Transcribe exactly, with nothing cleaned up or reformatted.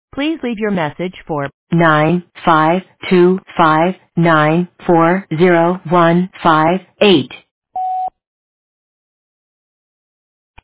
Please leave your message for nine five two five nine four zero one five eight.